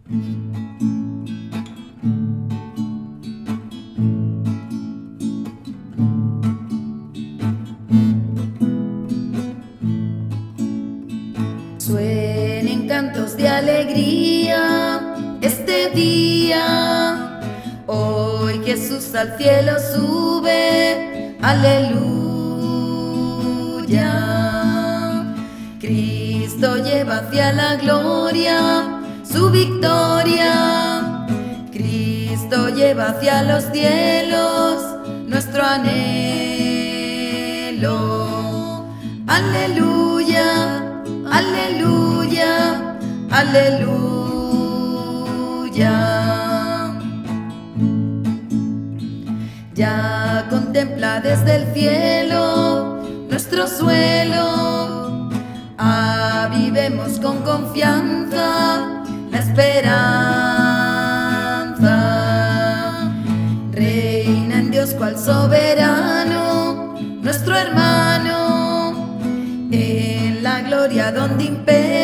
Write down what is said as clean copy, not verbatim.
Suenen cantos de alegría este día. Hoy Jesús al cielo sube, aleluya. Cristo lleva hacia la gloria su victoria. Cristo lleva hacia los cielos nuestro anhelo. Aleluya. Aleluya, aleluya. Ya contempla desde el cielo nuestro suelo. Avivemos con confianza la esperanza. Reina en Dios cual soberano, nuestro hermano. En la gloria donde impera